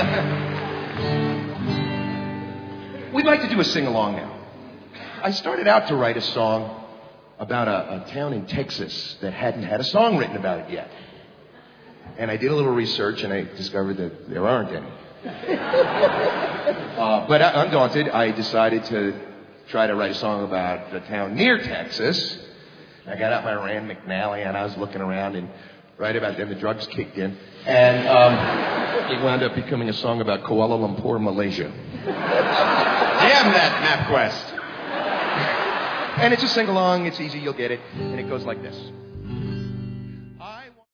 We'd like to do a sing-along now. I started out to write a song about a town in Texas that hadn't had a song written about it yet. And I did a little research, and I discovered that there aren't any. But undaunted, I decided to try to write a song about a town near Texas. I got out my Rand McNally, and I was looking around, and right about then the drugs kicked in. And it wound up becoming a song about Kuala Lumpur, Malaysia. Damn that MapQuest. And it's a sing-along, it's easy, you'll get it. And it goes like this.